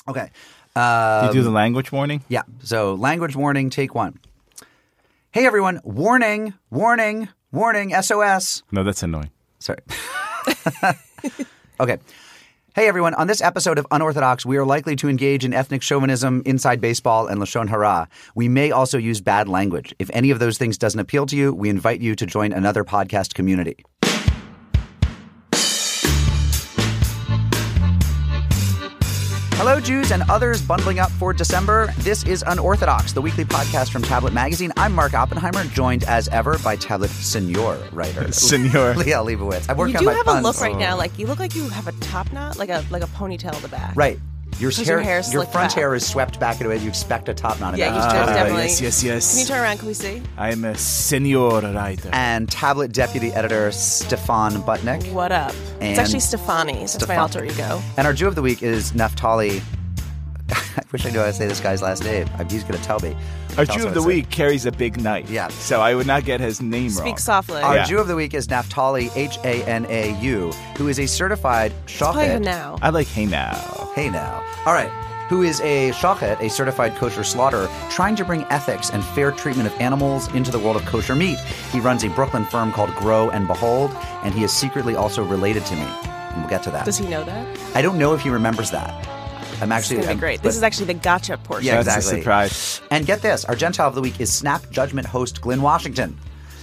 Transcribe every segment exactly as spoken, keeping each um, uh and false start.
Okay. Um, Do you do the language warning? Yeah. So language warning, take one. Hey, everyone. Warning, warning, warning, S O S. No, that's annoying. Sorry. Okay. Hey, everyone. On this episode of Unorthodox, we are likely to engage in ethnic chauvinism, inside baseball, and Lashon Hara. We may also use bad language. If any of those things doesn't appeal to you, we invite you to join another podcast community. Hello, Jews and others bundling up for December. This is Unorthodox, the weekly podcast from Tablet Magazine. I'm Mark Oppenheimer, joined as ever by Tablet Senior writer Senior Leah Leibowitz. I'm working You do on my have puns. a look right now, like you look like you have a top knot, like a like a ponytail in the back. Right. Your Because hair, your hair's your slicked front back. hair is swept back into it. You expect a top knot. in Yeah, that. you should Ah, definitely. yes, yes, yes. Can you turn around? Can we see? I am a senior writer. And Tablet deputy editor Stefan Butnick. What up? And it's actually Stefani. That's my Stefan- alter ego. And our Jew of the week is Naftali. I wish I knew how to say this guy's last name. He's going to tell me. Our Tell us Jew how of to the say week carries a big knife. Yeah. So I would not get his name wrong. Speak softly. Our Yeah. Jew of the week is Naftali, H A N A U, who is a certified Play him shochet. now. I like hey now. Hey now. All right. Who is a shochet, a certified kosher slaughterer, trying to bring ethics and fair treatment of animals into the world of kosher meat. He runs a Brooklyn firm called Grow and Behold, and he is secretly also related to me. And we'll get to that. Does he know that? I don't know if he remembers that. I'm actually It's gonna I'm- be great. but- This is actually the gotcha portion. Yeah, That's exactly. a surprise. And get this, our Gentile of the week is Snap Judgment host Glenn Washington.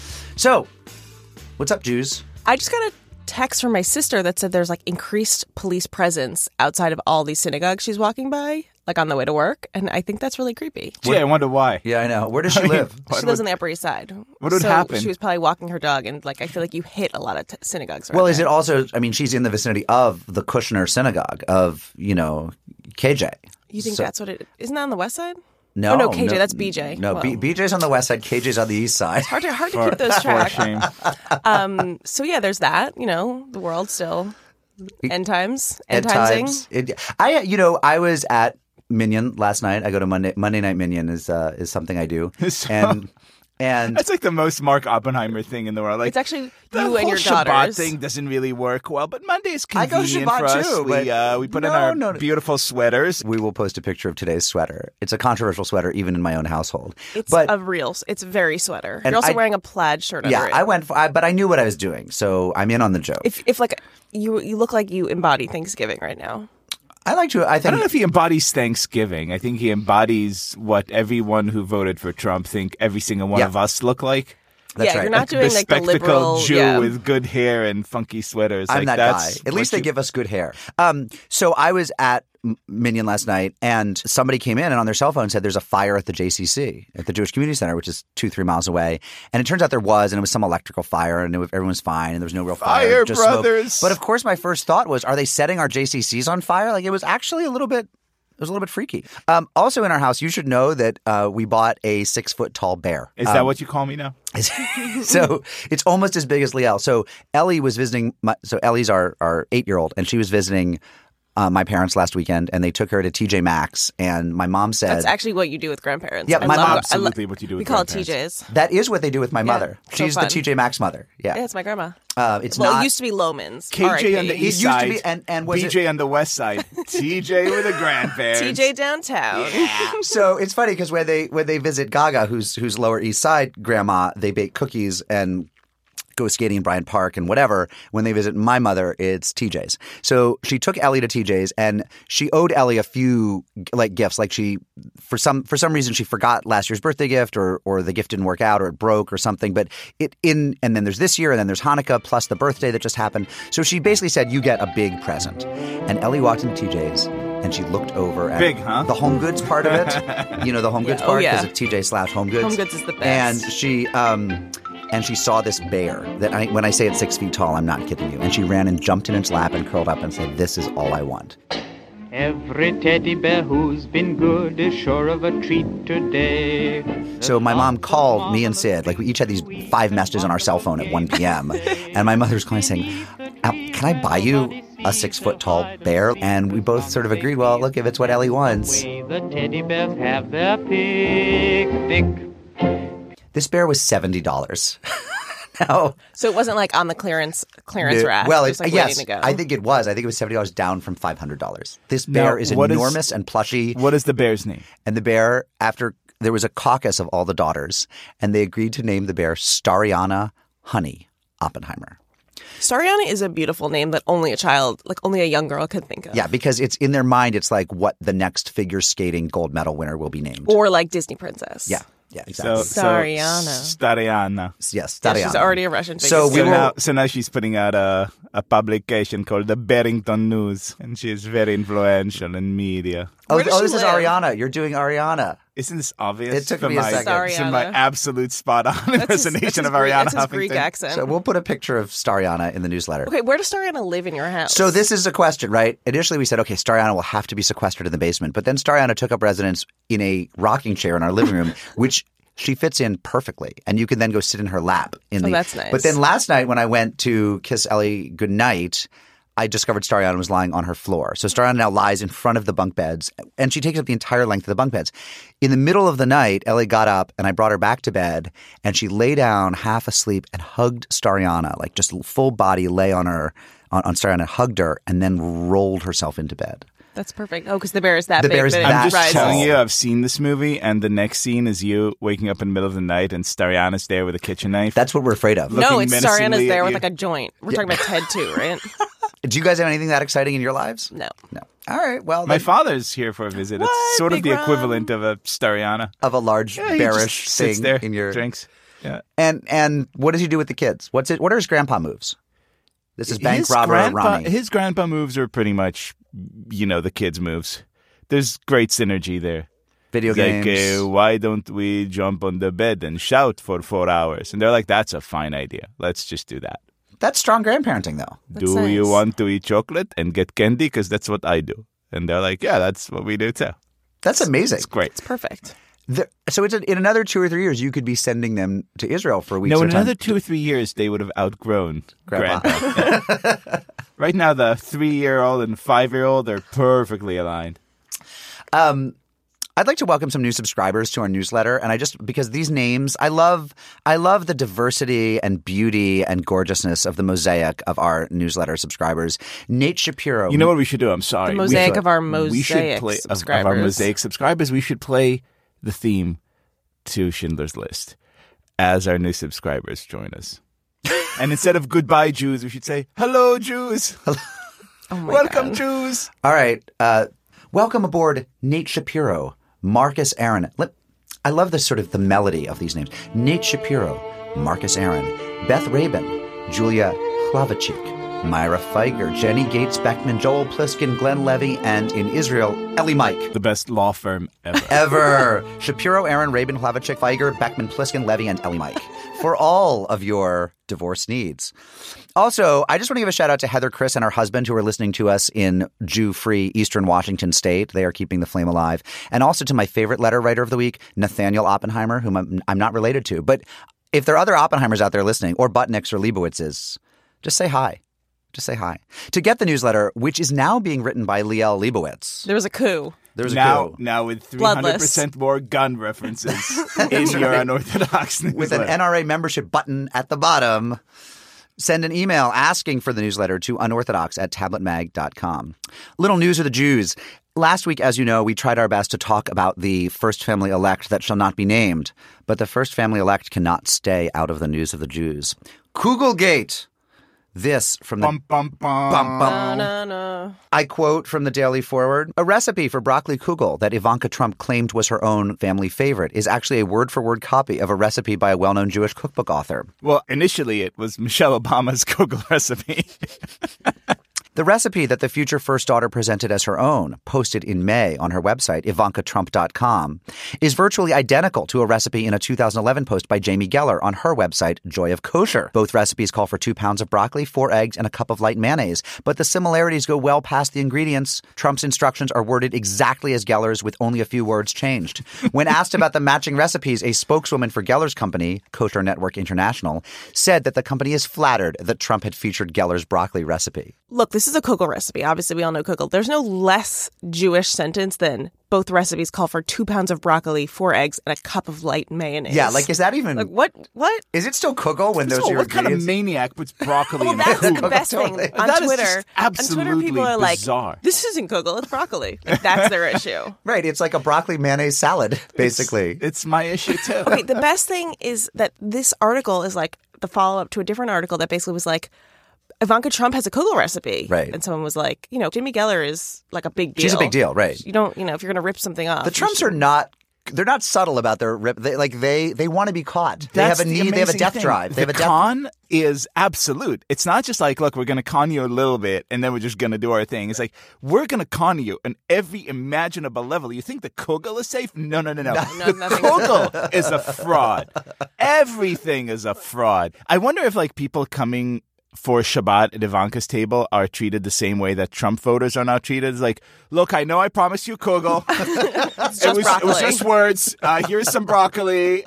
So, what's up, Jews? I just got a text from my sister that said there's like increased police presence outside of all these synagogues she's walking by, like on the way to work, and I think that's really creepy. Gee, I wonder why. Yeah, I know. Where does she live? She lives on the Upper East Side. What would so happen? She was probably walking her dog, and like I feel like you hit a lot of t- synagogues. around Well, is there. it also, I mean, she's in the vicinity of the Kushner Synagogue of, you know, K J. You think So- that's what it isn't that on the west side? No, Oh, no, K J, that's B J. No, Well. B- BJ's on the west side, K J's on the east side. Hard to hard to For, keep those for track. shame. Um, so yeah, there's that. You know, the world still end times, end At timesing. times. It, I, you know, I was at Minyan last night. I go to Monday Monday night Minyan is uh, is something I do, So- and and That's like the most Mark Oppenheimer thing in the world. Like It's actually the you whole and your Shabbat daughters. thing doesn't really work well, but Monday is I go convenient Shabbat for us. too, but- we uh, we put in No, our no, no. beautiful sweaters. we will post a picture of today's sweater. It's a controversial sweater, even in my own household. It's but a real. It's very sweater. And You're also I- wearing a plaid shirt. yeah, under it. I went, for, I, but I knew what I was doing, so I'm in on the joke. If if like you you look like you embody Thanksgiving right now. I like to. I I think don't know if he embodies Thanksgiving. I think he embodies what everyone who voted for Trump think every single one Yeah. of us look like. that's yeah, right. you're not doing the like the spectacled liberal Jew yeah. with good hair and funky sweaters. I'm like, that that's guy. At least what they you- give us good hair. Um, so I was at M- Minyan last night, and somebody came in and on their cell phone said there's a fire at the J C C, at the Jewish Community Center, which is two, three miles away. And it turns out there was, and it was some electrical fire, and it, everyone was fine, and there was no real fire. Fire, just smoke. brothers! But of course, my first thought was, are they setting our J C Cs on fire? Like, it was actually a little bit. It was a little bit freaky. Um, also in our house, you should know that uh, we bought a six foot tall bear. Is Um, that what you call me now? so it's almost as big as Liel. So Ellie was visiting. My, so Ellie's our our eight year old, and she was visiting uh, my parents last weekend, and they took her to T J Maxx. And my mom said That's actually what you do with grandparents. Yeah, I my love- mom- I lo- Absolutely what you do We with call it grandparents. T Js. that is what they do with my mother. so She's the fun. T J Maxx mother. Yeah, Yeah, it's my grandma. uh, it's Well, not. it used to be Loman's. K J on the R I It P. east used to side, be- and- and was B J on the west side, T J with the grandparents. T J downtown. so it's funny because when they when they visit Gaga, who's who's Lower East Side grandma, they bake cookies and go skating in Bryant Park and whatever. When they visit my mother, it's T J's. So she took Ellie to T J's, and she owed Ellie a few like gifts. Like she, for some for some reason, she forgot last year's birthday gift, or or the gift didn't work out, or it broke, or something. But it in and then there's this year, and then there's Hanukkah plus the birthday that just happened. So she basically said, "You get a big present." And Ellie walked into T J's. And she looked over at Big, huh? the home goods part of it. You know, the home goods Yeah, oh, part yeah. because it's T J slash home goods. Home Goods is the best. And she um, and she saw this bear that I, when I say it's six feet tall, I'm not kidding you. And she ran and jumped in its lap and curled up and said, "This is all I want." Every teddy bear who's been good is sure of a treat today. So my mom called me and Sid, like we each had these five messages on our cell phone at one p.m. And my mother's calling saying, "Al, can I buy you a six foot tall bear?" And we both sort of agreed, well, look, if it's what Ellie wants. Way the teddy bears have their picnic. This bear was seventy dollars. now. So it wasn't like on the clearance clearance rack. Well, just it, like yes, waiting to go. I think it was. I think it was seventy dollars down from five hundred dollars. This Now, bear is what is- enormous and plushy. What is the bear's name? And the bear, after there was a caucus of all the daughters, and they agreed to name the bear Stariana Honey Oppenheimer. Stariana is a beautiful name that only a child, like only a young girl, could think of. Yeah, because it's in their mind, it's like what the next figure skating gold medal winner will be named. Or like Disney princess. Yeah, yeah, exactly. So, Stariana. So, Stariana. yes, Yeah, Stariana. she's already a Russian figure. So we So will- now, so now she's putting out a, a publication called the Barrington News, and she is very influential in media. Oh, Where does oh she this is live? Ariana. You're doing Ariana. Isn't this obvious? It took from me a my, second. Sorry, from my Anna. absolute spot-on That's his, that's impersonation his of Greek, Ariana that's his Greek Huffington. accent. So we'll put a picture of Stariana in the newsletter. Okay, where does Stariana live in your house? So this is a question, right? Initially, we said, okay, Stariana will have to be sequestered in the basement. But then Stariana took up residence in a rocking chair in our living room, which she fits in perfectly. And you can then go sit in her lap. In Oh, the, that's nice. But then last night when I went to kiss Ellie goodnight, I discovered Stariana was lying on her floor. So Stariana now lies in front of the bunk beds, and she takes up the entire length of the bunk beds. In the middle of the night, Ellie got up, and I brought her back to bed, and she lay down half asleep and hugged Stariana, like just full body lay on her, on, on Stariana, hugged her, and then rolled herself into bed. That's perfect. Oh, because the bear is that The big. bear is that it that I'm just rises. telling tall. you, I've seen this movie, and the next scene is you waking up in the middle of the night, and Stariana's there with a kitchen knife. That's what we're afraid of. No, looking it's menacingly Stariana's there at with you. like a joint. We're talking about Ted too, right? Do you guys have anything that exciting in your lives? No. No. All right. Well, My then, father's here for a visit. What? It's sort of Big the Ron? equivalent of a Stariana. of a large Yeah, he bearish just sits thing there, in your drinks. Yeah. and and what does he do with the kids? What's it? What are his grandpa moves? This is bank his robber grandpa, Ronnie. His grandpa moves are pretty much, you know, the kids' moves. There's great synergy there. Video It's games. like, uh, why don't we jump on the bed and shout for four hours? And they're like, that's a fine idea. Let's just do that. That's strong grandparenting, though. That's do you nice. want to eat chocolate and get candy? Because that's what I do. And they're like, yeah, that's what we do too. That's amazing. It's great. It's perfect. The- so it's a, in another two or three years, you could be sending them to Israel for weeks. No, at in a time. another two or three years, they would have outgrown Grandpa. Grandpa. Yeah. Right now, the three-year-old and five-year-old are perfectly aligned. Um, I'd like to welcome some new subscribers to our newsletter, and I just because these names, I love, I love the diversity and beauty and gorgeousness of the mosaic of our newsletter subscribers. Nate Shapiro, You know what we should do? I'm sorry. The We mosaic should- of our we should mosaic play, of- Of, our subscribers. mosaic subscribers. We should play the theme to Schindler's List as our new subscribers join us. And instead of goodbye, Jews, we should say hello, Jews. Oh my Welcome, God. Jews. All right. Uh, welcome aboard, Nate Shapiro, Marcus Aaron. Let, I love this sort of the melody of these names. Nate Shapiro, Marcus Aaron, Beth Rabin, Julia Hlavachik, Myra Feiger, Jenny Gates Beckman, Joel Pliskin, Glenn Levy, and in Israel, Eli Mike. The best law firm ever. Ever. Shapiro, Aaron, Rabin, Hlavachik, Feiger, Beckman, Pliskin, Levy, and Eli Mike for all of your divorce needs. Also, I just want to give a shout out to Heather, Chris, and her husband who are listening to us in Jew-free Eastern Washington State. They are keeping the flame alive. And also to my favorite letter writer of the week, Nathaniel Oppenheimer, whom I'm, I'm not related to. But if there are other Oppenheimers out there listening, or Butnicks or Leibowitzes, just say hi. Just say hi. To get the newsletter, which is now being written by Liel Leibowitz. There was a coup. There's a now, coup. now with three hundred percent more gun references in your unorthodox newsletter. With an N R A membership button at the bottom. Send an email asking for the newsletter to unorthodox at tablet mag dot com. Little news of the Jews. Last week, as you know, we tried our best to talk about the first family elect that shall not be named. But the first family elect cannot stay out of the news of the Jews. Kugelgate. This from the Bum, bum, bum. Bum, bum. No, no, no. I quote from the Daily Forward, a recipe for broccoli kugel that Ivanka Trump claimed was her own family favorite is actually a word-for-word copy of a recipe by a well-known Jewish cookbook author. Well, initially it was Michelle Obama's Google recipe. The recipe that the future first daughter presented as her own, posted in May on her website, ivanka trump dot com, is virtually identical to a recipe in a two thousand eleven post by Jamie Geller on her website, Joy of Kosher. Both recipes call for two pounds of broccoli, four eggs, and a cup of light mayonnaise, but the similarities go well past the ingredients. Trump's instructions are worded exactly as Geller's with only a few words changed. When asked about the matching recipes, a spokeswoman for Geller's company, Kosher Network International, said that the company is flattered that Trump had featured Geller's broccoli recipe. Look, this this is a kugel recipe. Obviously, we all know kugel. There's no less Jewish sentence than both recipes call for two pounds of broccoli, four eggs, and a cup of light mayonnaise. Yeah, like, is that even... Like, what? What? Is it still kugel when those So are your what kind of ingredients? maniac puts broccoli Well, in that's the kugel? best thing. Totally. On That is Twitter, just on Twitter, absolutely people are like, bizarre. this isn't kugel, it's broccoli. Like, that's their issue. Right, it's like a broccoli mayonnaise salad, basically. It's, it's my issue, too. Okay, the best thing is that this article is like the follow-up to a different article that basically was like, Ivanka Trump has a kugel recipe. Right. And someone was like, you know, Jimmy Geller is like a big deal. She's a big deal, right. You don't, you know, if you're going to rip something off. The you Trumps should- are not... They're not subtle about their rip. They, like they, they want to be caught. They That's have a the need. They have a amazing death thing. drive. They the have a death. con is absolute. It's not just like, look, we're going to con you a little bit, and then we're just going to do our thing. It's like we're going to con you on every imaginable level. You think the kugel is safe? No, no, no, no. No, the nothing is- kugel is a fraud. Everything is a fraud. I wonder if like people coming for Shabbat at Ivanka's table are treated the same way that Trump voters are now treated. It's like, look, I know I promised you kugel. It's It just was, it broccoli. was just words. Uh, here's some broccoli.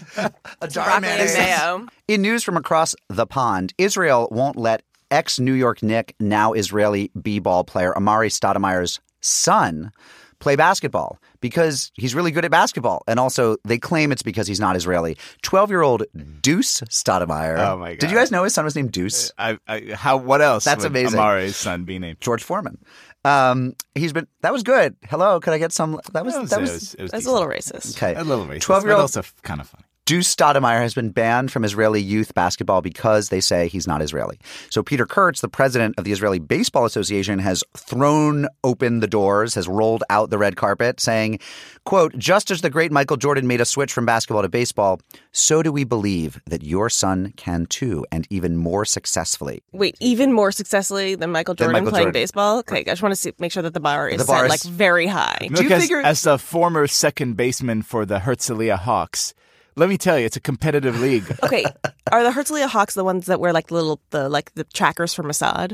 A jar broccoli and mayo. In news from across the pond, Israel won't let ex-New York Knicks, now Israeli b-ball player Amari Stoudemire's son play basketball because he's really good at basketball. And also, they claim it's because he's not Israeli. twelve-year-old Deuce Stoudemire. Oh, my God. Did you guys know his son was named Deuce? I, I, how? What else? That's would amazing. Amari's son be named? George Foreman. Um, he's been, that was good. Hello, could I get some, that was, That was, that it was, was, it was That's a decent. little racist. okay. A little racist, twelve-year-old but also kind of funny. Deuce Stoudemire has been banned from Israeli youth basketball because they say he's not Israeli. So Peter Kurtz, the president of the Israeli Baseball Association, has thrown open the doors, has rolled out the red carpet, saying, quote, just as the great Michael Jordan made a switch from basketball to baseball, so do we believe that your son can too, and even more successfully. Wait, even more successfully than Michael Than Jordan Michael playing Jordan. baseball? Okay, I just want to see, make sure that the bar is The bar set is- like very high. Do you Look, as, figure- as the former second baseman for the Herzliya Hawks, let me tell you, it's a competitive league. Okay, are the Herzliya Hawks the ones that wear like little the like the trackers from Mossad?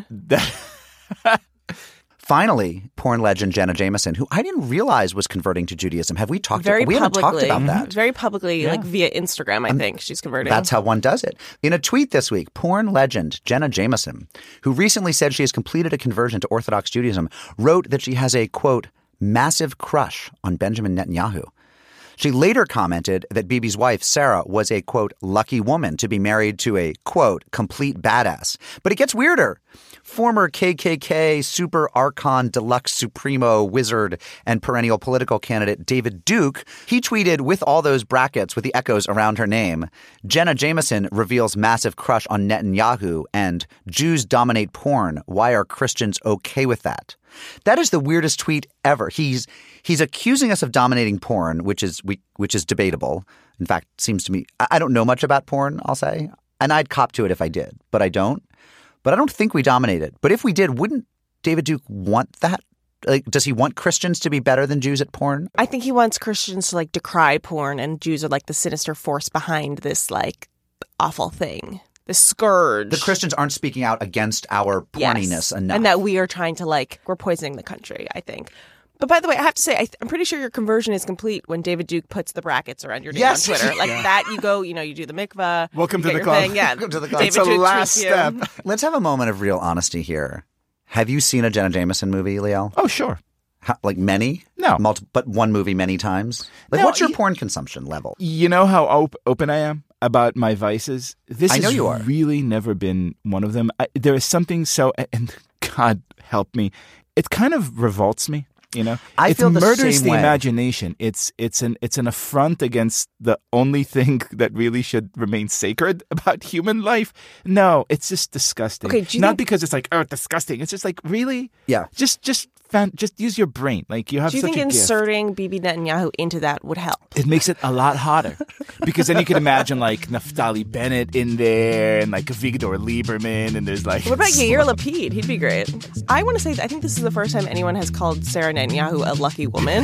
Finally, porn legend Jenna Jameson, who I didn't realize was converting to Judaism. Have we talked Very We haven't publicly, talked about that. very publicly, like via Instagram. I think she's converting. That's how one does it. In a tweet this week, porn legend Jenna Jameson, who recently said she has completed a conversion to Orthodox Judaism, wrote that she has a, quote, massive crush on Benjamin Netanyahu. She later commented that Bibi's wife, Sarah, was a, quote, lucky woman to be married to a, quote, complete badass. But it gets weirder. Former K K K Super Archon Deluxe Supremo Wizard and perennial political candidate David Duke, he tweeted with all those brackets with the echoes around her name, Jenna Jameson reveals massive crush on Netanyahu and Jews dominate porn. Why are Christians okay with that? That is the weirdest tweet ever. He's he's accusing us of dominating porn, which is we which is debatable. In fact, seems to me I, I don't know much about porn, I'll say. And I'd cop to it if I did, but I don't. But I don't think we dominate it. But if we did, wouldn't David Duke want that? Like, does he want Christians to be better than Jews at porn? I think he wants Christians to like decry porn, and Jews are like the sinister force behind this like awful thing, this scourge. The Christians aren't speaking out against our porniness Yes. enough. And that we are trying to like we're poisoning the country, I think. But by the way, I have to say, I th- I'm pretty sure your conversion is complete when David Duke puts the brackets around your name Yes. on Twitter. Like that, you go, you know, you do the mikvah. Welcome you to get the your club. thing. Yeah. Welcome to the club. David It's a Duke last tweets you. step. Let's have a moment of real honesty here. Have you seen a Jenna Jameson movie, Leo? Oh, sure. How, like many? No. Multi- but one movie many times? Like, No, what's your y- porn consumption level? You know how op- open I am about my vices? This I know has you are. really never been one of them. I, there is something so, and God help me, it kind of revolts me. You know, I it feel the murders same the way. imagination. It's it's an it's an affront against the only thing that really should remain sacred about human life. No, it's just disgusting. Okay, do you not think- because it's like oh, disgusting. It's just like really, Yeah. Just just fan, just use your brain. Like you have Do you such think a gift. inserting Bibi Netanyahu into that would help? It makes it a lot hotter because then you can imagine like Naftali Bennett in there and like Avigdor Lieberman and there's like What about Yair Lapid? He'd be great. I want to say, I think this is the first time anyone has called Sarah Netanyahu a lucky woman.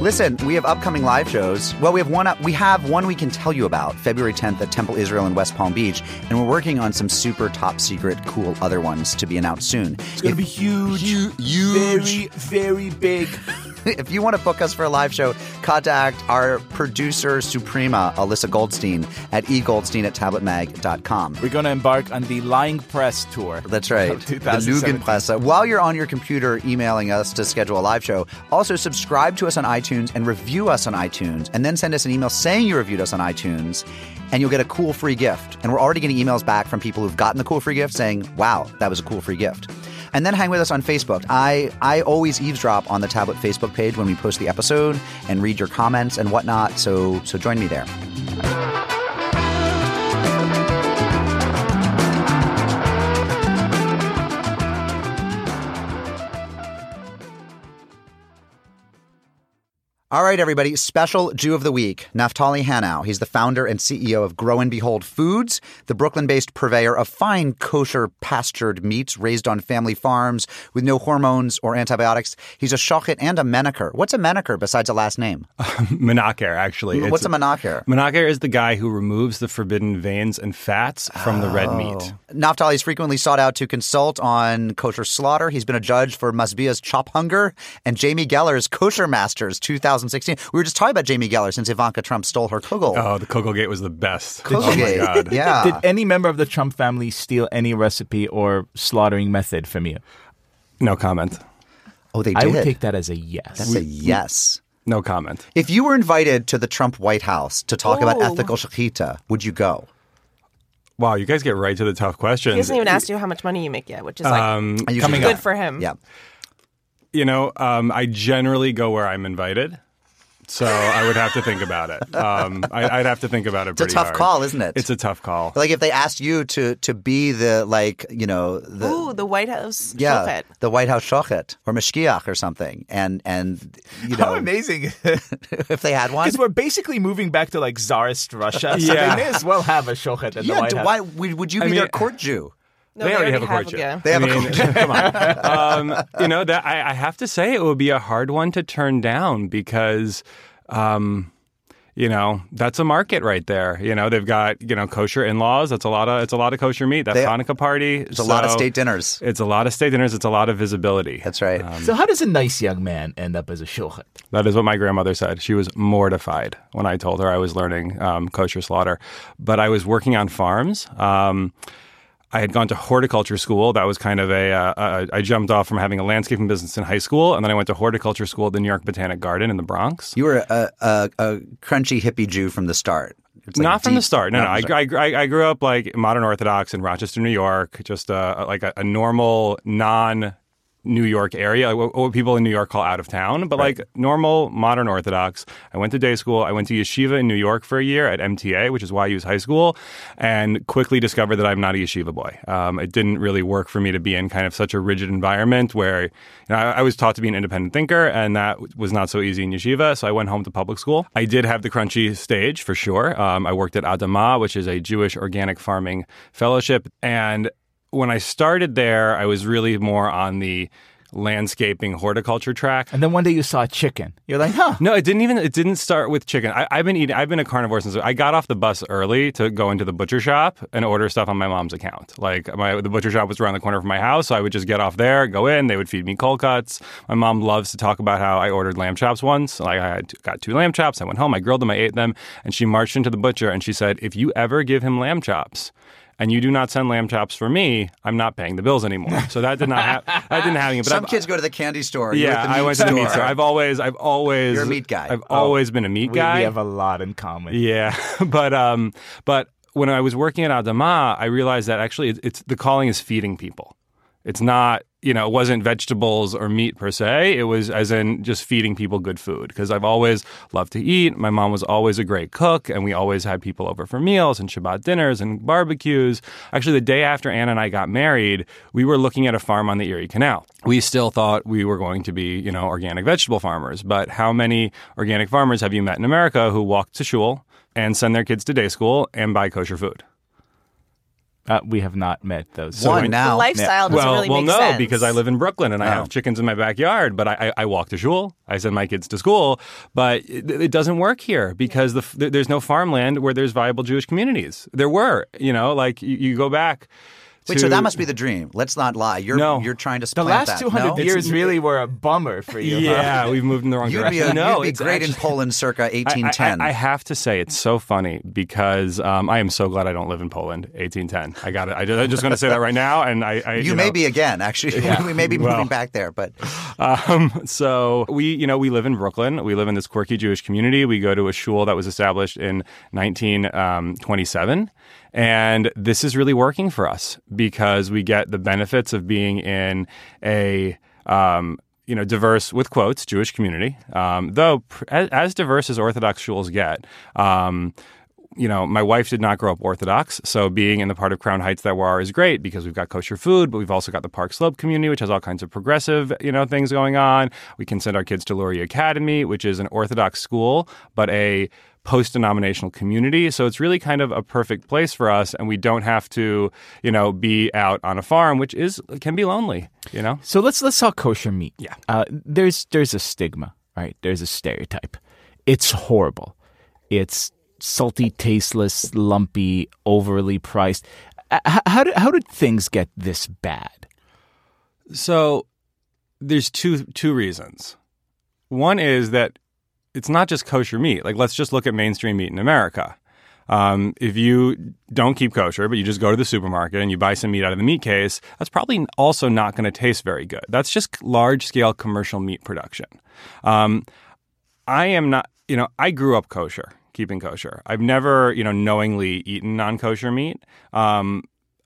Listen, we have upcoming live shows. Well, we have one. We have one we can tell you about. February tenth at Temple Israel in West Palm Beach, and we're working on some super top secret, cool other ones to be announced soon. It's going to be huge. Huge. Huge. Very, very big. If you want to book us for a live show, contact our producer Suprema, Alyssa Goldstein, at egoldstein at tablet mag dot com. We're going to embark on the Lying Press tour. That's right. The Lügenpresse. While you're on your computer emailing us to schedule a live show, also subscribe to us on iTunes and review us on iTunes, and then send us an email saying you reviewed us on iTunes, and you'll get a cool free gift. And we're already getting emails back from people who've gotten the cool free gift saying, wow, that was a cool free gift. And then hang with us on Facebook. I, I always eavesdrop on the Tablet Facebook page when we post the episode and read your comments and whatnot, so so join me there. All right, everybody. Special Jew of the Week, Naftali Hanau. He's the founder and C E O of Grow and Behold Foods, the Brooklyn-based purveyor of fine, kosher, pastured meats raised on family farms with no hormones or antibiotics. He's a shochet and a menaker. What's a menaker besides a last name? Menaker, actually. What's it's a menaker? Menaker is the guy who removes the forbidden veins and fats from oh. the red meat. Naftali is frequently sought out to consult on kosher slaughter. He's been a judge for Masbia's Chop Hunger and Jamie Geller's Kosher Masters two thousand sixteen. We were just talking about Jamie Geller since Ivanka Trump stole her kugel. Oh, the Kugelgate was the best. Kugelgate. Oh, my God. Yeah. Did any member of the Trump family steal any recipe or slaughtering method from you? No comment. Oh, they did? I would take that as a yes. That's a yes. No comment. If you were invited to the Trump White House to talk Ooh. about ethical shechita, would you go? Wow, you guys get right to the tough questions. He hasn't even asked you how much money you make yet, which is like Um, Usually good go. for him. Yeah. you know, um, I generally go where I'm invited. So I would have to think about it. Um, I, I'd have to think about it It's a pretty tough hard. call, isn't it? It's a tough call. Like if they asked you to to be the, like, you know, the Ooh, the White House yeah, shochet. the White House shochet or mashkiach or something, and and you know, How amazing. if they had one. Because we're basically moving back to like Tsarist Russia. So Yeah. they may as well have a shochet at the yeah, White do- House. why would, would you be I mean- their court Jew? No, They already have a have court yeah. They have I a mean, court Jew. Come on. um, you know, that I, I have to say it would be a hard one to turn down because, um, you know, that's a market right there. You know, they've got, you know, kosher in-laws. That's a lot of, it's a lot of kosher meat. That's They- Hanukkah party. It's a lot of state dinners. It's a lot of state dinners. It's a lot of visibility. That's right. So how does a nice young man end up as a shochet? That is what my grandmother said. She was mortified when I told her I was learning um, kosher slaughter. But I was working on farms. Um, I had gone to horticulture school. That was kind of a, uh, uh, I jumped off from having a landscaping business in high school, and then I went to horticulture school at the New York Botanic Garden in the Bronx. You were a, a, a crunchy hippie Jew from the start. It's like Not from the deep- start. No, no. not I, from the I, I I grew up like modern Orthodox in Rochester, New York, just uh, like a, a normal non New York area, like what, what people in New York call out of town, but Right. like normal modern Orthodox. I went to day school. I went to yeshiva in New York for a year at M T A, which is Y U's high school, and quickly discovered that I'm not a yeshiva boy. Um, it didn't really work for me to be in kind of such a rigid environment where, you know, I, I was taught to be an independent thinker, and that was not so easy in yeshiva. So I went home to public school. I did have the crunchy stage for sure. Um, I worked at Adama, which is a Jewish organic farming fellowship, and when I started there, I was really more on the landscaping horticulture track. And then one day you saw a chicken. You're like, huh. No, it didn't even. It didn't start with chicken. I, I've been eating. I've been a carnivore since I got off the bus early to go into the butcher shop and order stuff on my mom's account. Like my the butcher shop was around the corner from my house, so I would just get off there, go in. They would feed me cold cuts. My mom loves to talk about how I ordered lamb chops once. Like I had, got two lamb chops. I went home. I grilled them. I ate them. And she marched into the butcher and she said, "If you ever give him lamb chops, and you do not send lamb chops for me, I'm not paying the bills anymore." So that did not ha- that didn't happen. But Some I've, kids go to the candy store. You're yeah, at the meat I went to the meat store. store. I've always, I've always, You're a meat guy. I've Oh, always been a meat We, guy. we have a lot in common. Yeah, but um, but when I was working at Adama, I realized that actually it's, it's the calling is feeding people. It's not, you know, it wasn't vegetables or meat per se. It was as in just feeding people good food because I've always loved to eat. My mom was always a great cook, and we always had people over for meals and Shabbat dinners and barbecues. Actually, the day after Anna and I got married, we were looking at a farm on the Erie Canal. We still thought we were going to be, you know, organic vegetable farmers. But how many organic farmers have you met in America who walk to shul and send their kids to day school and buy kosher food? Uh, we have not met those. One So now. The lifestyle doesn't well, really well, make no, sense. because I live in Brooklyn and I No. have chickens in my backyard. But I, I, I walk to shul. I send my kids to school. But it, it doesn't work here because the, f- there's no farmland where there's viable Jewish communities. There were, you know, like you, you go back. Wait, to, so that must be the dream. Let's not lie. You're No. you're trying to The supplant last that. two hundred no? years really were a bummer for you. huh? Yeah, we've moved in the wrong You'd direction. be, a, no, you'd be it's great in actually- Poland circa eighteen ten. I, I, I have to say, it's so funny because um, I am so glad I don't live in Poland, eighteen ten. I got it. I just, I'm just going to say that right now. And I, I you, you may know, be again, actually. we may be moving Well. back there, but Um, so we, you know, we live in Brooklyn. We live in this quirky Jewish community. We go to a shul that was established in nineteen twenty-seven. And this is really working for us because we get the benefits of being in a, um, you know, diverse, with quotes, Jewish community. Um, though, pr- as, as diverse as Orthodox shuls get, um, you know, my wife did not grow up Orthodox, so being in the part of Crown Heights that we are is great because we've got kosher food, but we've also got the Park Slope community, which has all kinds of progressive, you know, things going on. We can send our kids to Lurie Academy, which is an Orthodox school, but a post-denominational community. So it's really kind of a perfect place for us, and we don't have to, you know, be out on a farm, which is can be lonely, you know? So let's let's talk kosher meat. Yeah. Uh, there's there's a stigma, right? There's a stereotype. It's horrible. It's salty, tasteless, lumpy, overly priced. Uh, h- how did how did things get this bad? So there's two two reasons. One is that it's not just kosher meat. Like, let's just look at mainstream meat in America. Um, if you don't keep kosher, but you just go to the supermarket and you buy some meat out of the meat case, that's probably also not going to taste very good. That's just large-scale commercial meat production. Um, I am not, you know, I grew up kosher, keeping kosher. I've never, you know, knowingly eaten non-kosher meat. Um,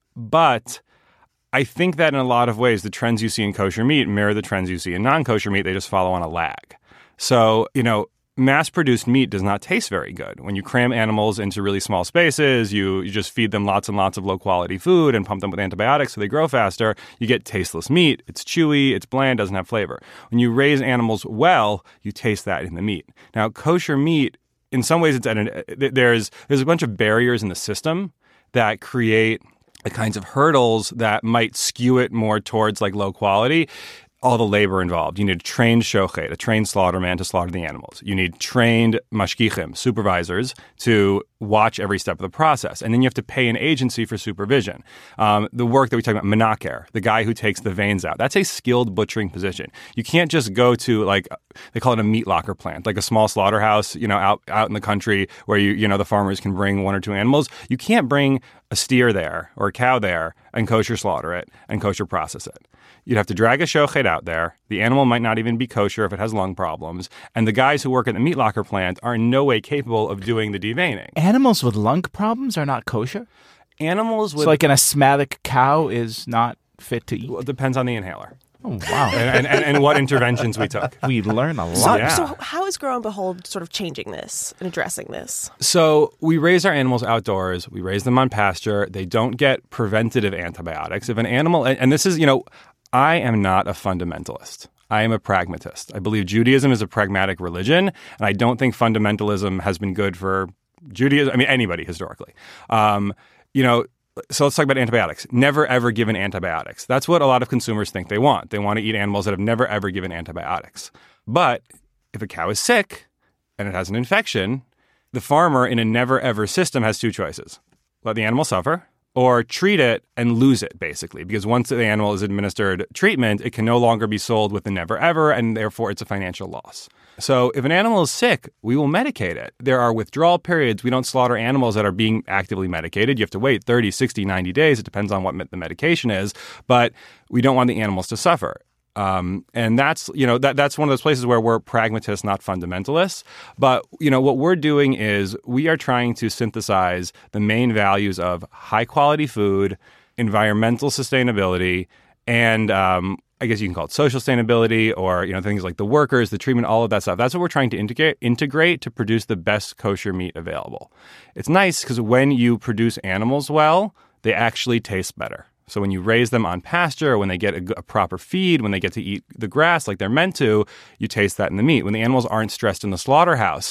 but I think that in a lot of ways, the trends you see in kosher meat mirror the trends you see in non-kosher meat. They just follow on a lag. So, you know, mass-produced meat does not taste very good. When you cram animals into really small spaces, you, you just feed them lots and lots of low-quality food and pump them with antibiotics so they grow faster, you get tasteless meat. It's chewy, it's bland, doesn't have flavor. When you raise animals well, you taste that in the meat. Now, kosher meat, in some ways, it's at an, there's there's a bunch of barriers in the system that create the kinds of hurdles that might skew it more towards like low quality. All the labor involved. You need a trained shochet, a trained slaughterman to slaughter the animals. You need trained mashgichim, supervisors, to watch every step of the process. And then you have to pay an agency for supervision. Um, the work that we talk about, menaker, the guy who takes the veins out, that's a skilled butchering position. You can't just go to, like, they call it a meat locker plant, like a small slaughterhouse, you know, out, out in the country where, you you know, the farmers can bring one or two animals. You can't bring a steer there or a cow there and kosher slaughter it and kosher process it. You'd have to drag a shochet out there. The animal might not even be kosher if it has lung problems. And the guys who work at the meat locker plant are in no way capable of doing the deveining. Animals with lung problems are not kosher? Animals with... So like an asthmatic cow is not fit to eat? Well, it depends on the inhaler. Oh, wow. and, and, and what interventions we took. We learn a So, lot. Yeah. so how is Grow and Behold sort of changing this and addressing this? So we raise our animals outdoors. We raise them on pasture. They don't get preventative antibiotics. If an animal... And, and this is, you know... I am not a fundamentalist. I am a pragmatist. I believe Judaism is a pragmatic religion, and I don't think fundamentalism has been good for Judaism. I mean, anybody historically. Um, you know, so let's talk about antibiotics. Never, ever given antibiotics. That's what a lot of consumers think they want. They want to eat animals that have never, ever given antibiotics. But if a cow is sick and it has an infection, the farmer in a never, ever system has two choices. Let the animal suffer, or treat it and lose it, basically. Because once the animal is administered treatment, it can no longer be sold with the never ever, and therefore it's a financial loss. So if an animal is sick, we will medicate it. There are withdrawal periods. We don't slaughter animals that are being actively medicated. You have to wait thirty, sixty, ninety days. It depends on what the medication is. But we don't want the animals to suffer. Um, and that's, you know, that that's one of those places where we're pragmatists, not fundamentalists. But, you know, what we're doing is we are trying to synthesize the main values of high quality food, environmental sustainability, and um, I guess you can call it social sustainability, or, you know, things like the workers, the treatment, all of that stuff. That's what we're trying to integrate, integrate to produce the best kosher meat available. It's nice because when you produce animals well, they actually taste better. So when you raise them on pasture, when they get a, a proper feed, when they get to eat the grass like they're meant to, you taste that in the meat. When the animals aren't stressed in the slaughterhouse,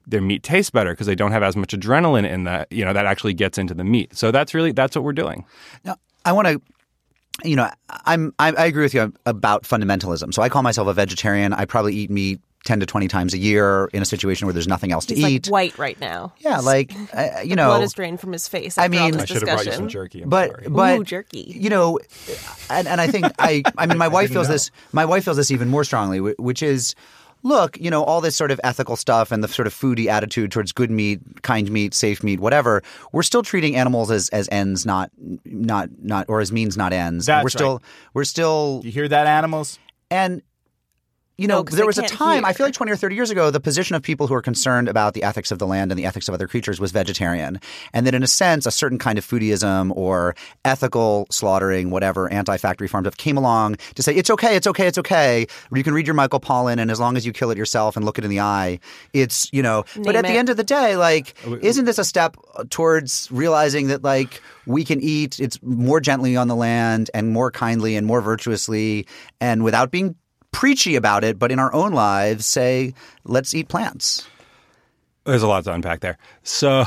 their meat tastes better because they don't have as much adrenaline in that, you know, that actually gets into the meat. So that's really, that's what we're doing. Now, I want to, you know, I'm, I, I agree with you about fundamentalism. So I call myself a vegetarian. I probably eat meat ten to twenty times a year in a situation where there's nothing else to He's eat. like white right now. Yeah, like, uh, you know. Blood is drained from his face. I mean, all this I should have brought you discussion. some jerky. I'm but sorry. but Ooh, jerky. You know, and, and I think I I mean my wife feels know. this my wife feels this even more strongly, wh- which is, look, you know, all this sort of ethical stuff and the sort of foodie attitude towards good meat, kind meat, safe meat, whatever. We're still treating animals as, as ends, not not not or as means, not ends. That's we're still right. we're still Do you hear that, animals? and. You know, No, 'cause there they was a can't time, I hear. feel like twenty or thirty years ago, the position of people who are concerned about the ethics of the land and the ethics of other creatures was vegetarian. And that in a sense, a certain kind of foodieism or ethical slaughtering, whatever, anti-factory farm stuff came along to say, it's okay, it's okay, it's okay. You can read your Michael Pollan, and as long as you kill it yourself and look it in the eye, it's, you know. But Name at the it. end of the day, like, isn't this a step towards realizing that, like, we can eat it's more gently on the land and more kindly and more virtuously and without being preachy about it, but in our own lives say, let's eat plants. There's a lot to unpack there. So,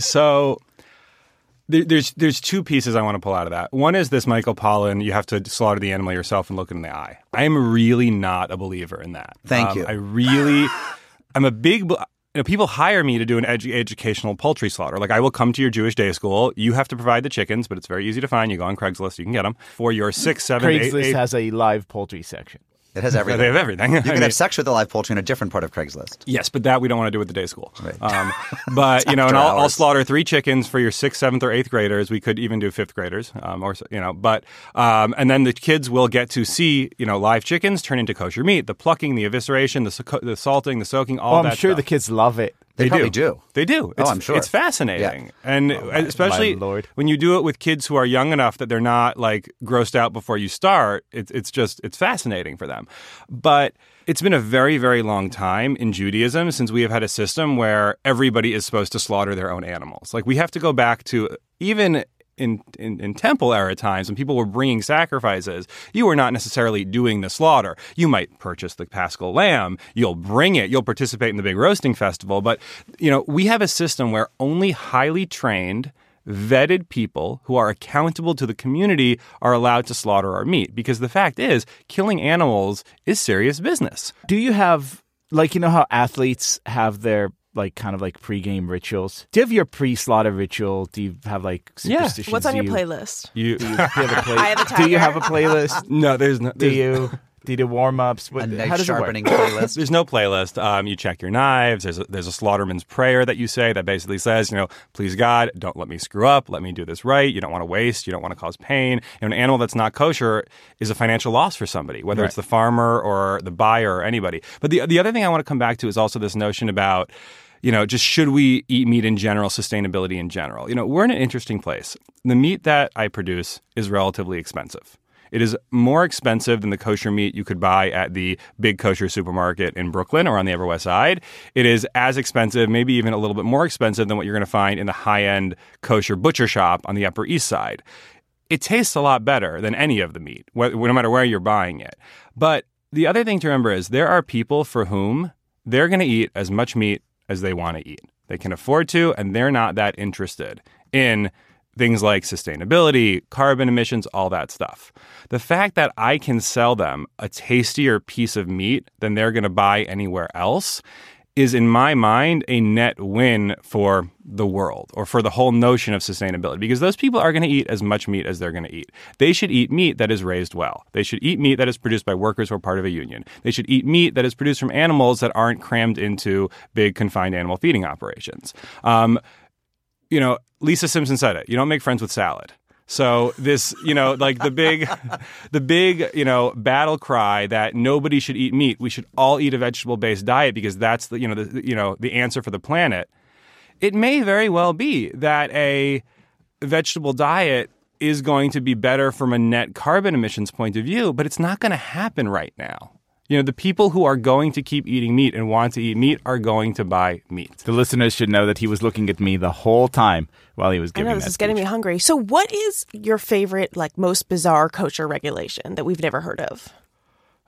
so there, there's there's two pieces I want to pull out of that. One is this Michael Pollan, you have to slaughter the animal yourself and look it in the eye. I am really not a believer in that. Thank Um, you. I really, I'm a big. You know, people hire me to do an edu- educational poultry slaughter. Like, I will come to your Jewish day school. You have to provide the chickens, but it's very easy to find. You go on Craigslist, you can get them for your six, seven, eight, Craigslist eight. has a live poultry section. It has everything. They have everything. You I can mean- have sex with a live poultry in a different part of Craigslist. Yes, but that we don't want to do with the day school. Right. Um, but you know, and after I'll, I'll hours. slaughter three chickens for your sixth, seventh, or eighth graders. We could even do fifth graders, um, or you know, but um, and then the kids will get to see you know live chickens turn into kosher meat. The plucking, the evisceration, the so- the salting, the soaking, all Oh, I'm that. sure stuff. the kids love it. They, probably do. They do. It's, I'm sure. It's fascinating. Yeah. And my- especially my Lord. when you do it with kids who are young enough that they're not like grossed out before you start, it's it's just, it's fascinating for them. But it's been a very, very long time in Judaism since we have had a system where everybody is supposed to slaughter their own animals. Like, we have to go back to even In, in, in temple era times when people were bringing sacrifices, you were not necessarily doing the slaughter. You might purchase the Paschal lamb, you'll bring it, you'll participate in the big roasting festival. But, you know, we have a system where only highly trained, vetted people who are accountable to the community are allowed to slaughter our meat. Because the fact is, killing animals is serious business. Do you have, like, you know how athletes have their, like, kind of like pregame rituals? Do you have your pre-slaughter ritual? Do you have, like, Yeah. superstitions? What's on Do your you- playlist? You, Do you have a play- Eye of the Do you tiger. have a playlist? no, there's no. Do there's- you do you do warm-ups? What, A how knife does sharpening it work? playlist. There's no playlist. Um, you check your knives. There's a, there's a slaughterman's prayer that you say that basically says, you know, please God, don't let me screw up. Let me do this right. You don't want to waste. You don't want to cause pain. And an animal that's not kosher is a financial loss for somebody, whether Right. it's the farmer or the buyer or anybody. But the the other thing I want to come back to is also this notion about, you know, just should we eat meat in general, sustainability in general. You know, we're in an interesting place. The meat that I produce is relatively expensive. It is more expensive than the kosher meat you could buy at the big kosher supermarket in Brooklyn or on the Upper West Side. It is as expensive, maybe even a little bit more expensive than what you're going to find in the high-end kosher butcher shop on the Upper East Side. It tastes a lot better than any of the meat, wh- no matter where you're buying it. But the other thing to remember is there are people for whom they're going to eat as much meat as they want to eat. They can afford to, and they're not that interested in things like sustainability, carbon emissions, all that stuff. The fact that I can sell them a tastier piece of meat than they're going to buy anywhere else is, in my mind, a net win for the world or for the whole notion of sustainability, because those people are going to eat as much meat as they're going to eat. They should eat meat that is raised well. They should eat meat that is produced by workers who are part of a union. They should eat meat that is produced from animals that aren't crammed into big confined animal feeding operations. Um, you know, Lisa Simpson said it. You don't make friends with salad. So this, you know, like the big, the big, you know, battle cry that nobody should eat meat. We should all eat a vegetable-based diet because that's the, you know, the, you know, the answer for the planet. It may very well be that a vegetable diet is going to be better from a net carbon emissions point of view, but it's not going to happen right now. You know, the people who are going to keep eating meat and want to eat meat are going to buy meat. The listeners should know that he was looking at me the whole time while he was I giving know, this that is getting me speech. hungry. So what is your favorite, like, most bizarre kosher regulation that we've never heard of?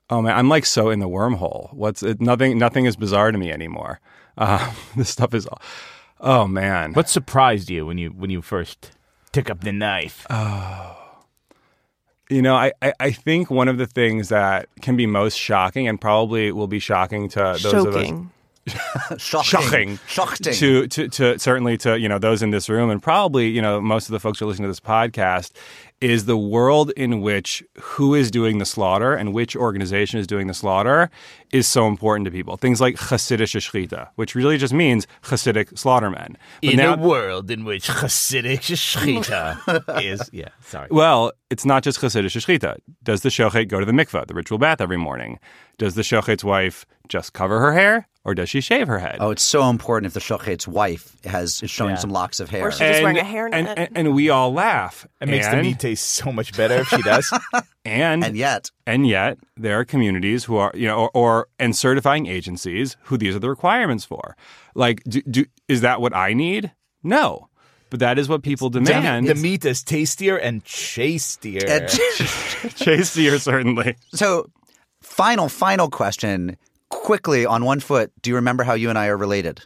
Oh man, I'm like so in the wormhole. What's it? Nothing. Nothing is bizarre to me anymore. Uh, this stuff is. Oh man, What surprised you when you when you first took up the knife? Oh. You know, I, I, I think one of the things that can be most shocking and probably will be shocking to those Choking. of us. Shocking. Shocking. Shocking. To, to, to certainly to, you know, those in this room and probably, you know, most of the folks who are listening to this podcast is the world in which who is doing the slaughter and which organization is doing the slaughter is so important to people. Things like Chassidish Shechita, which really just means Hasidic slaughtermen. But in now, a world in which Hasidic Shechita is, yeah, sorry. well, it's not just Chassidish Shechita. Does the shochet go to the mikveh, the ritual bath every morning? Does the shochet's wife just cover her hair? Or does she shave her head? Oh, it's so important if the shochet's wife has is showing Yeah. some locks of hair. Or she- She's wearing a hairnet. And, and, and we all laugh. It makes the And- meat taste so much better if she does. And, And yet, and yet there are communities who are, you know, or, or and certifying agencies who these are the requirements for. Like, do, do, is that what I need? No. But that is what people demand. The meat is tastier and chastier. and- Chastier, certainly. so final, final question. Quickly, on one foot, do you remember how you and I are related?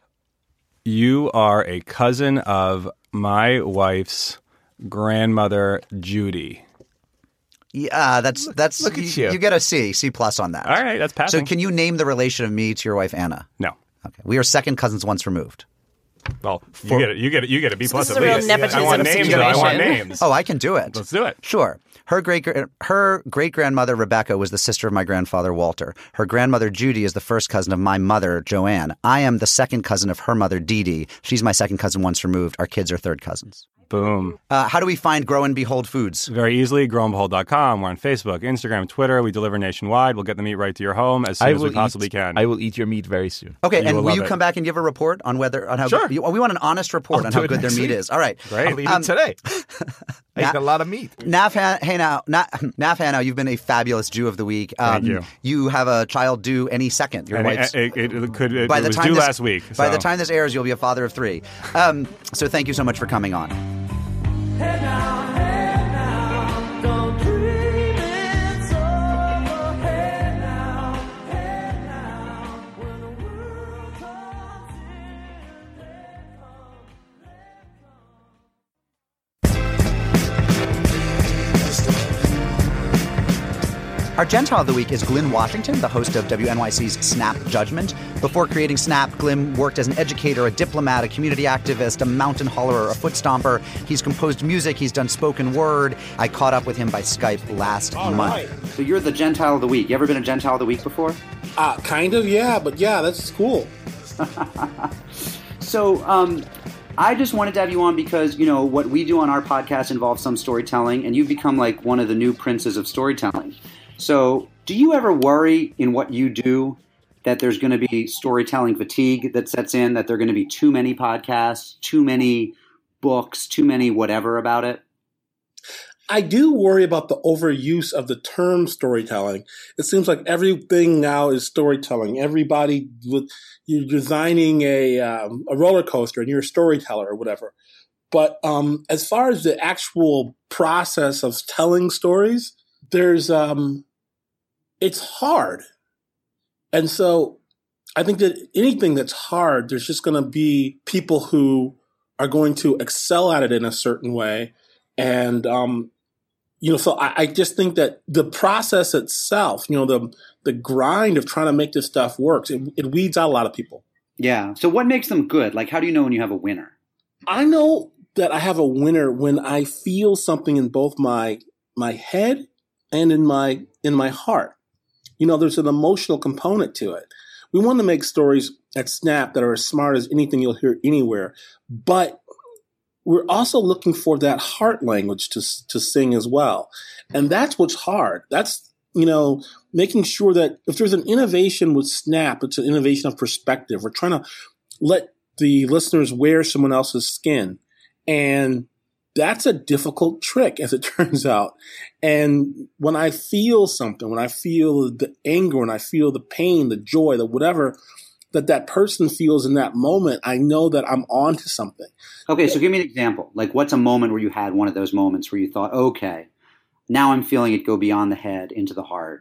You are a cousin of my wife's grandmother, Judy. Yeah, that's that's look at you. You get a C, C plus on that. All right, that's So passing. can you name the relation of me to your wife Anna? no. Okay, we are second cousins once removed. Well, you get it. You get it. You get a B plus is at a real least. nepotism I want names. Though. I want situation. names. Oh, I can do it. Let's do it. Sure. Her great her great grandmother Rebecca was the sister of my grandfather Walter. Her grandmother Judy is the first cousin of my mother Joanne. I am the second cousin of her mother Dee Dee. She's my second cousin once removed. Our kids are third cousins. Boom. Uh, how do we find Grow and Behold Foods? Very easily, grow and behold dot com. We're on Facebook, Instagram, Twitter. We deliver nationwide. We'll get the meat right to your home as soon I as we will possibly eat, can. I will eat your meat very soon. Okay, You and will will love you it. come back and give a report on whether on how Sure. good, you, we want an honest report I'll on do how it good their next meat week. is. All right. Great. I'll eat Um, it today. I Na- eat a lot of meat. Naf, Han- hey now, Na- Naf Hanau, you've been a fabulous Jew of the week. Um, Thank you. You have a child due any second. Your And wife's. it, it, it could. It, by it the was time due this, last week. By so. the time this airs, you'll be a father of three. Um, so thank you so much for coming on. Our Gentile of the Week is Glynn Washington, the host of W N Y C's Snap Judgment. Before creating Snap, Glynn worked as an educator, a diplomat, a community activist, a mountain hauler, a foot stomper. He's composed music. He's done spoken word. I caught up with him by Skype last month. right. So you're the Gentile of the Week. You ever been a Gentile of the Week before? Uh, kind of, yeah, but yeah, that's cool. So, um, I just wanted to have you on because, you know, what we do on our podcast involves some storytelling, and you've become like one of the new princes of storytelling. So, do you ever worry in what you do that there's going to be storytelling fatigue that sets in, that there are going to be too many podcasts, too many books, too many whatever about it? I do worry about the overuse of the term storytelling. It seems like everything now is storytelling. Everybody, with you're designing a um, a roller coaster and you're a storyteller or whatever. But um, as far as the actual process of telling stories, there's um, it's hard, and so I think that anything that's hard, there's just going to be people who are going to excel at it in a certain way, and um, you know, so I, I just think that the process itself, you know, the the grind of trying to make this stuff work, it, it weeds out a lot of people. Yeah. So what makes them good? Like, how do you know when you have a winner? I know that I have a winner when I feel something in both my my head and in my in my heart. You know, there's an emotional component to it. We want to make stories at Snap that are as smart as anything you'll hear anywhere, but we're also looking for that heart language to to sing as well. And that's what's hard. That's, you know, making sure that if there's an innovation with Snap, it's an innovation of perspective. We're trying to let the listeners wear someone else's skin. And that's a difficult trick, as it turns out. And when I feel something, when I feel the anger, when I feel the pain, the joy, the whatever that that person feels in that moment, I know that I'm on to something. Okay, so give me an example. Like, what's a moment where you had one of those moments where you thought, okay, now I'm feeling it go beyond the head into the heart?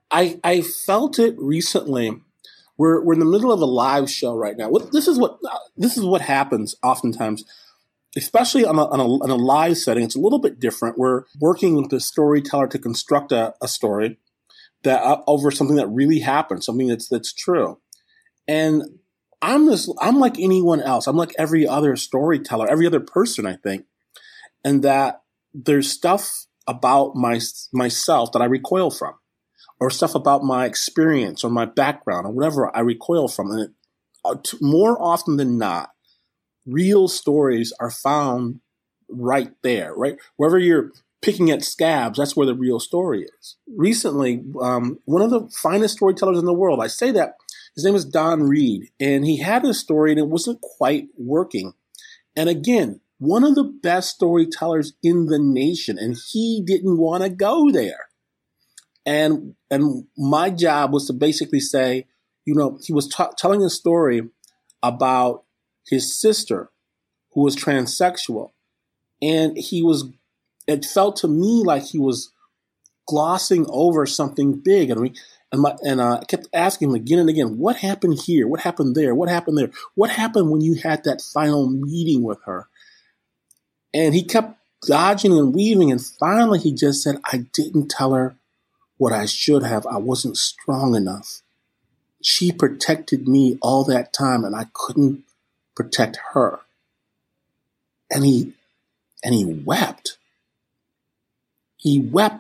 I I felt it recently. We're we're in the middle of a live show right now. What, this is what this is what happens oftentimes, especially on a, on, a, on a live setting. It's a little bit different. We're working with the storyteller to construct a, a story that uh, over something that really happened, something that's that's true. And I'm this. I'm like anyone else. I'm like every other storyteller, every other person, I think, and that there's stuff about my myself that I recoil from, or stuff about my experience or my background or whatever I recoil from. And it, uh, t- more often than not, real stories are found right there, right? Wherever you're picking at scabs, that's where the real story is. Recently, um, one of the finest storytellers in the world, I say that, his name is Don Reed, and he had a story and it wasn't quite working. And again, one of the best storytellers in the nation, and he didn't want to go there. And and my job was to basically say, you know, he was t- telling a story about his sister who was transsexual. And he was, it felt to me like he was glossing over something big. And we, and, my, and uh, I kept asking him again and again, what happened here? What happened there? What happened there? What happened when you had that final meeting with her? And he kept dodging and weaving. And finally he just said, I didn't tell her what I should have. I wasn't strong enough. She protected me all that time and I couldn't protect her. And he, and he wept. He wept.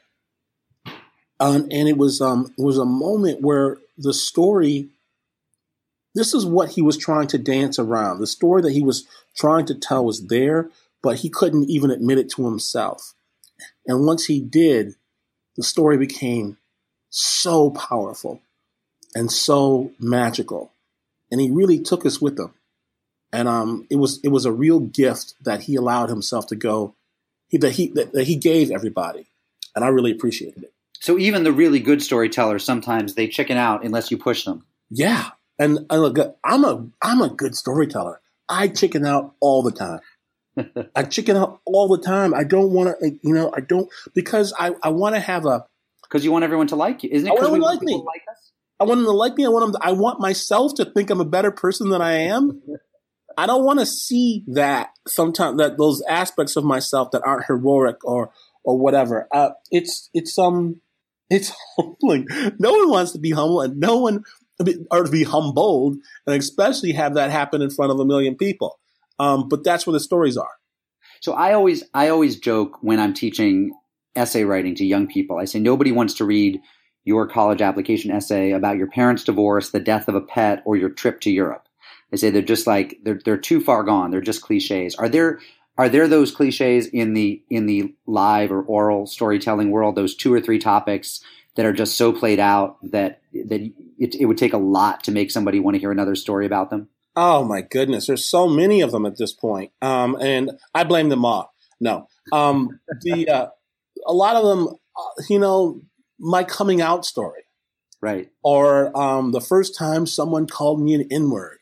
Um, and it was, um, it was a moment where the story, this is what he was trying to dance around. The story that he was trying to tell was there, but he couldn't even admit it to himself. And once he did, the story became so powerful and so magical. And he really took us with him. And um, it was it was a real gift that he allowed himself to go, he, that, he, that, that he gave everybody. And I really appreciated it. So even the really good storytellers, sometimes they chicken out unless you push them. Yeah. And, and look, I'm a I'm a good storyteller. I chicken out all the time. I chicken out all the time. I don't want to, you know, I don't, because I, I want to have a. Because you want everyone to like you. Isn't it? I want them to want like me. like us? I want them to like me. I want them to, I want myself to think I'm a better person than I am. I don't want to see that sometimes, that those aspects of myself that aren't heroic or, or whatever. Uh, it's, it's, um, it's humbling. No one wants to be humble and no one, or to be humbled, and especially have that happen in front of a million people. Um, but that's where the stories are. So I always, I always joke when I'm teaching essay writing to young people. I say, nobody wants to read your college application essay about your parents' divorce, the death of a pet, or your trip to Europe. I say they're just like, they're, they're too far gone. They're just cliches. Are there, are there those cliches in the, in the live or oral storytelling world, those two or three topics that are just so played out that, that it, it would take a lot to make somebody want to hear another story about them? Oh my goodness. There's so many of them at this point. Um, and I blame them all. No. Um, the, uh, a lot of them, uh, you know, my coming out story. Right. Or, um, the first time someone called me an N-word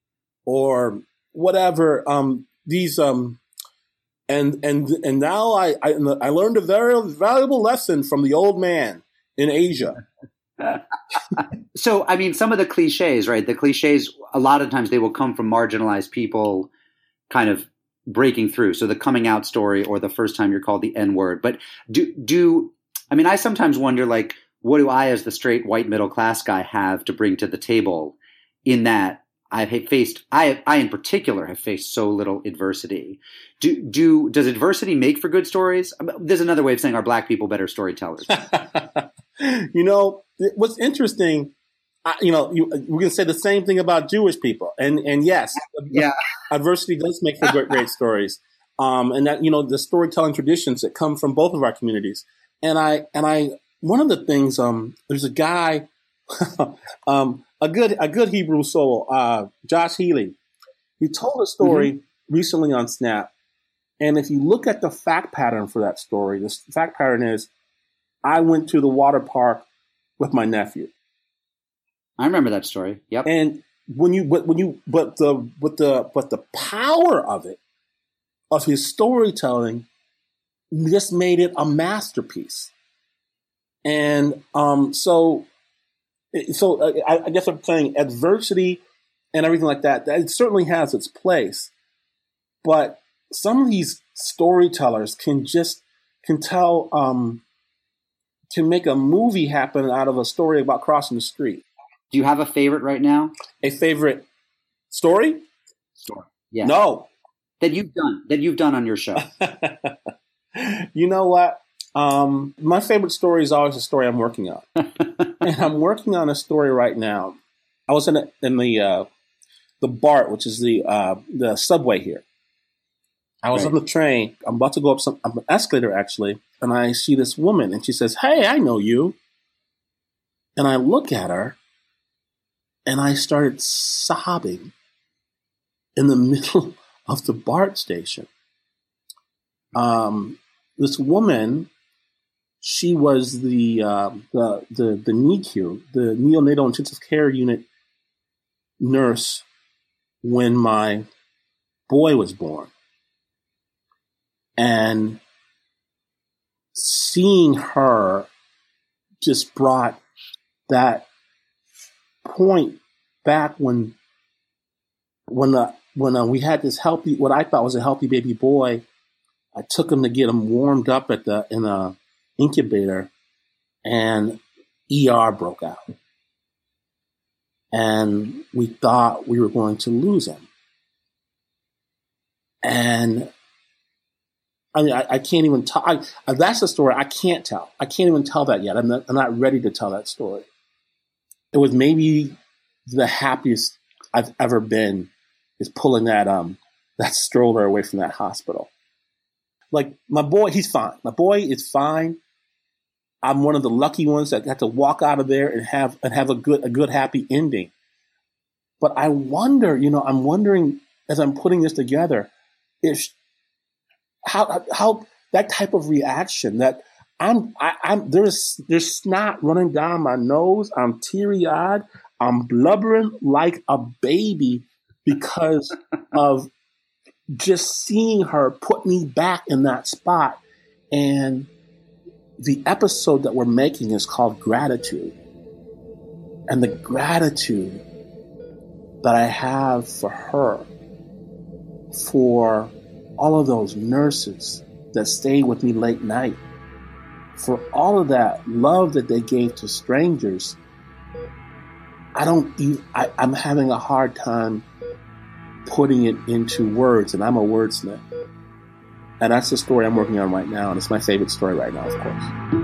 or whatever. Um, these, um, and, and, and now I, I, I learned a very valuable lesson from the old man in Asia. So, I mean, some of the cliches, right? The cliches, a lot of times they will come from marginalized people kind of breaking through. So the coming out story or the first time you're called the N-word. But do, do, I mean, I sometimes wonder, like, what do I as the straight white middle class guy have to bring to the table in that I've faced, I, I in particular have faced so little adversity. Do, do, does adversity make for good stories? There's another way of saying, are black people better storytellers? You know, what's interesting, I, you know, you, we can say the same thing about Jewish people. And, and yes, yeah, adversity does make for great, great stories. Um, and that, you know, the storytelling traditions that come from both of our communities. And I, and I, one of the things, um, there's a guy, um, a good, a good Hebrew soul, uh, Josh Healy. He told a story mm-hmm. recently on Snap. And if you look at the fact pattern for that story, the fact pattern is, I went to the water park with my nephew. I remember that story. Yep. And when you, but when you, but the, but the, but the power of it, of his storytelling, just made it a masterpiece. And um, so, so uh, I, I guess I'm saying adversity and everything like that, that it certainly has its place. But some of these storytellers can just can tell um, can make a movie happen out of a story about crossing the street. Do you have a favorite right now? A favorite story? Story. Yeah. No. That you've done. That you've done on your show. You know what? Um, my favorite story is always a story I'm working on, and I'm working on a story right now. I was in a, in the uh, the BART, which is the uh, the subway here. I was right. on the train. I'm about to go up some up an escalator actually, and I see this woman, and she says, "Hey, I know you." And I look at her, and I started sobbing in the middle of the BART station. Um, this woman, she was the uh, the the the N I C U, the neonatal intensive care unit nurse when my boy was born, and seeing her just brought that point back when when the when uh, we had this healthy, what I thought was a healthy baby boy. I took him to get him warmed up at the in a incubator, and E R broke out, and we thought we were going to lose him. And I mean, I, I can't even tell. I, that's the story I can't tell. I can't even tell that yet. I'm not, I'm not ready to tell that story. It was maybe the happiest I've ever been is pulling that um that stroller away from that hospital. Like my boy, he's fine. My boy is fine. I'm one of the lucky ones that got to walk out of there and have and have a good a good happy ending. But I wonder, you know, I'm wondering as I'm putting this together, if how how that type of reaction that I'm I, I'm there's there's snot running down my nose. I'm teary eyed. I'm blubbering like a baby because of just seeing her put me back in that spot. And the episode that we're making is called Gratitude. And the gratitude that I have for her, for all of those nurses that stayed with me late night, for all of that love that they gave to strangers, I don't even, I, I'm having a hard time putting it into words, and I'm a wordsmith. And that's the story I'm working on right now, and it's my favorite story right now, of course.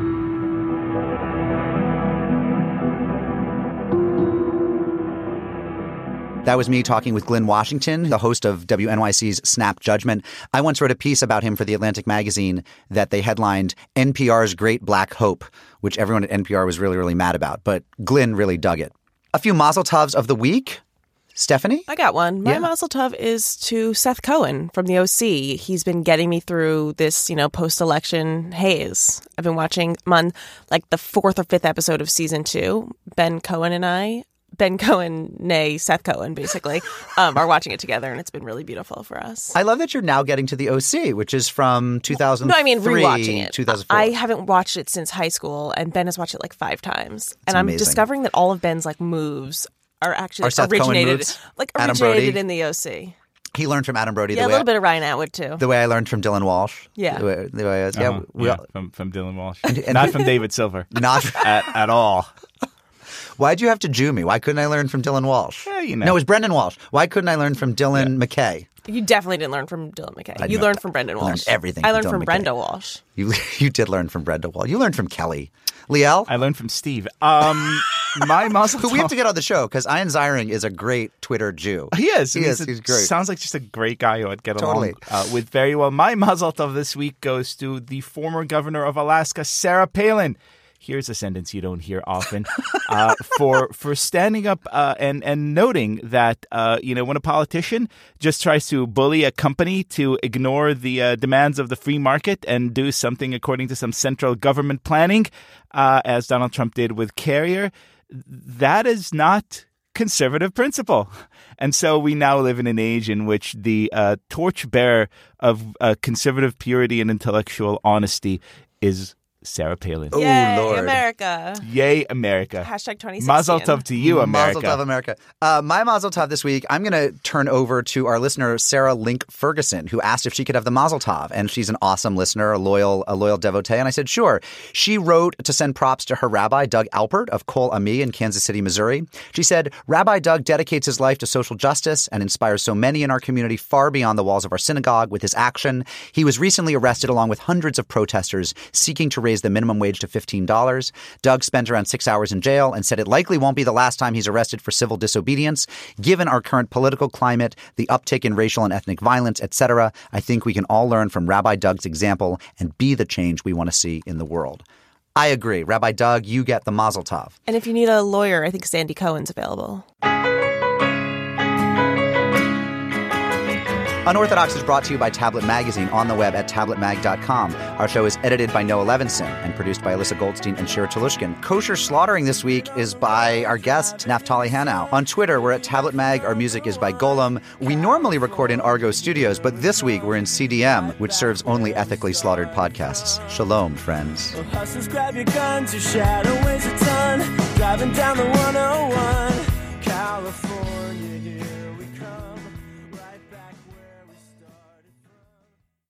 That was me talking with Glynn Washington, the host of W N Y C's Snap Judgment. I once wrote a piece about him for The Atlantic magazine that they headlined N P R's Great Black Hope, which everyone at N P R was really, really mad about. But Glynn really dug it. A few mazel tovs of the week. Stephanie? I got one. My yeah. mazel tov is to Seth Cohen from the O C. He's been getting me through this, you know, post-election haze. I've been watching him on like the fourth or fifth episode of season two. Ben Cohen and I, Ben Cohen, nay, Seth Cohen, basically, um, are watching it together, and it's been really beautiful for us. I love that you're now getting to the O C, which is from two thousand three. No, I mean rewatching it. two thousand four. I haven't watched it since high school, and Ben has watched it like five times. It's and I'm amazing. discovering that all of Ben's like moves are actually Are Seth Cohen originated moves? like Adam originated Brody? in the O C. He learned from Adam Brody. Yeah, the a way little I, bit of Ryan Atwood too. The way I learned from Dylan Walsh. Yeah. The way, the way I was, yeah, Uh-huh. we yeah all, from, from Dylan Walsh. And- and- Not from David Silver. not. at, at all. Why'd you have to Jew me? Why couldn't I learn from Dylan Walsh? Yeah, you know. No, it was Brendan Walsh. Why couldn't I learn from Dylan McKay? You definitely didn't learn from Dylan McKay. I you know. learned from Brendan I Walsh. learned everything I from learned Dylan from McKay. Brenda Walsh. You you did learn from Brenda Walsh. You learned from Kelly. Liel? I learned from Steve. Um, my mazel Who we have tov- to get on the show because Ian Ziering is a great Twitter Jew. He is. He and is. a- He's great. Sounds like just a great guy who I'd get Totally. along uh, with very well. My mazel tov this week goes to the former governor of Alaska, Sarah Palin. Here's a sentence you don't hear often uh, for for standing up uh, and and noting that uh, you know when a politician just tries to bully a company to ignore the uh, demands of the free market and do something according to some central government planning, uh, as Donald Trump did with Carrier, that is not conservative principle. And so we now live in an age in which the uh, torchbearer of uh, conservative purity and intellectual honesty is Sarah Palin. Oh, Yay, Lord. America. Yay, America. Hashtag twenty sixteen. Mazel tov to you, America. Mazel tov, America. Uh, my mazel tov this week, I'm going to turn over to our listener, Sarah Link Ferguson, who asked if she could have the mazel tov. And she's an awesome listener, a loyal a loyal devotee. And I said, sure. She wrote to send props to her rabbi, Doug Alpert of Kol Ami in Kansas City, Missouri. She said, Rabbi Doug dedicates his life to social justice and inspires so many in our community far beyond the walls of our synagogue with his action. He was recently arrested along with hundreds of protesters seeking to raise the minimum wage to fifteen dollars. Doug spent around six hours in jail and said it likely won't be the last time he's arrested for civil disobedience. Given our current political climate, the uptick in racial and ethnic violence, et cetera, I think we can all learn from Rabbi Doug's example and be the change we want to see in the world. I agree. Rabbi Doug, you get the mazel tov. And if you need a lawyer, I think Sandy Cohen's available. Unorthodox is brought to you by Tablet Magazine on the web at tablet mag dot com. Our show is edited by Noah Levinson and produced by Alyssa Goldstein and Shira Telushkin. Kosher Slaughtering this week is by our guest, Naftali Hanau. On Twitter, we're at Tablet Mag. Our music is by Golem. We normally record in Argo Studios, but this week we're in C D M, which serves only ethically slaughtered podcasts. Shalom, friends. Hustlers, grab your guns, your shadow weighs a ton.